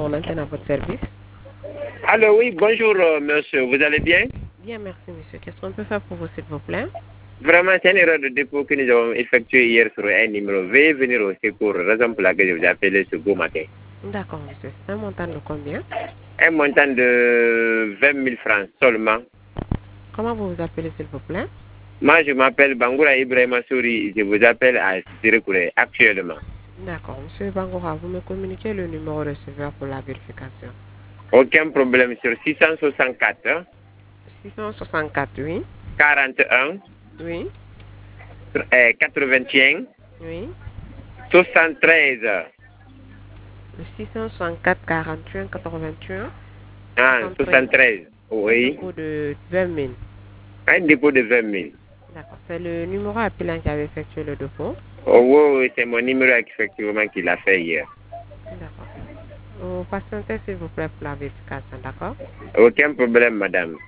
en antenne à votre service. Allô, oui, bonjour monsieur, vous allez bien? Bien, merci monsieur. Qu'est-ce qu'on peut faire pour vous, s'il vous plaît? Vraiment, c'est une erreur de dépôt que nous avons effectuée hier sur un numéro. Veuillez venir au secours, raison pour laquelle je vous ai appelé ce beau matin. D'accord, monsieur. C'est un montant de combien? Un montant de 20 000 francs seulement. Comment vous vous appelez, s'il vous plaît? Moi, je m'appelle Bangoura Ibrahima Souri. Je vous appelle à Sirekouré actuellement. D'accord, monsieur Bangoura, vous me communiquez le numéro receveur pour la vérification. Aucun problème sur 664 664, oui. 41 Oui. 81 Oui. 73. Le 664 41 81 Ah, 73. 73. Un Oui. dépôt de 20 000. Un dépôt de 20 000. D'accord. C'est le numéro appelant qui avait effectué le dépôt. Oh, oui, oui, c'est mon numéro effectivement qu'il a fait hier. D'accord. Vous patientez, s'il vous plaît, pour la vérification, d'accord? Aucun problème, madame.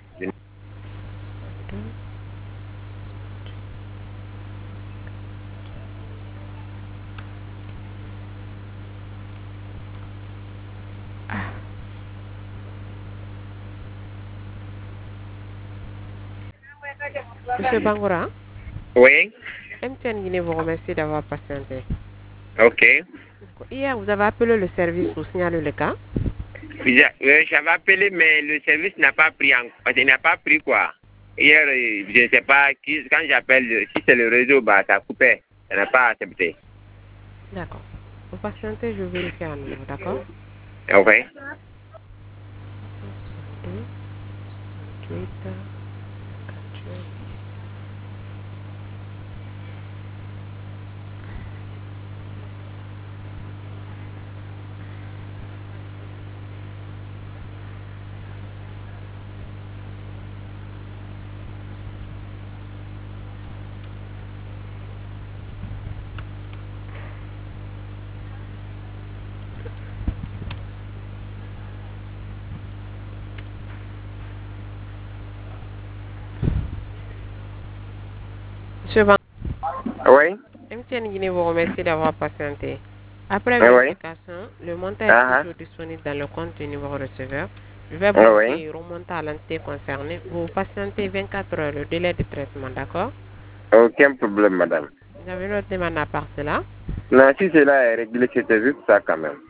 Monsieur Bangoura, Oui, MTN Guinée vous remercie d'avoir patienté. ok. Hier, vous avez appelé le service pour signaler le cas. J'avais appelé, mais le service n'a pas pris il n'a pas pris quoi. Hier, je ne sais pas, quand j'appelle, si c'est le réseau, bah, ça a coupé. Ça n'a pas accepté. D'accord. Vous patientez, je vérifie à nouveau, d'accord? Ok. 62, 68, 58. Monsieur Bangoura, Oui. MTN Guinée vous remercie d'avoir patienté. Après Oui. vérification, le montant est toujours disponible dans le compte du numéro receveur. Je vais Oui. bloquer et remonter à l'entité concernée. Vous patientez 24 heures le délai de traitement, d'accord? Aucun problème, madame. Vous avez une autre demande à part cela? Non, si cela est réglé, c'était juste ça quand même.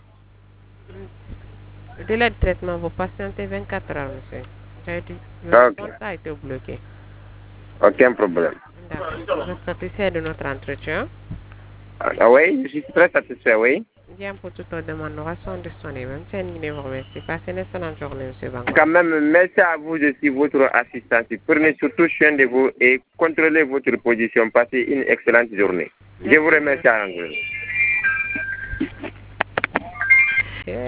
Le délai de traitement, vous patientez 24 heures, monsieur. Le Ok. compte a été bloqué. Aucun problème. D'accord. Vous êtes satisfait de notre entretien? Ah, oui, je suis très satisfait, oui. Bien, pour toute autre demande, nous restons disponibles. Même si elle vous remercie. Passez une excellente journée, monsieur Bango. Quand même, merci à vous aussi, votre assistance. Prenez surtout soin de vous et contrôlez votre position. Passez une excellente journée. Je vous remercie à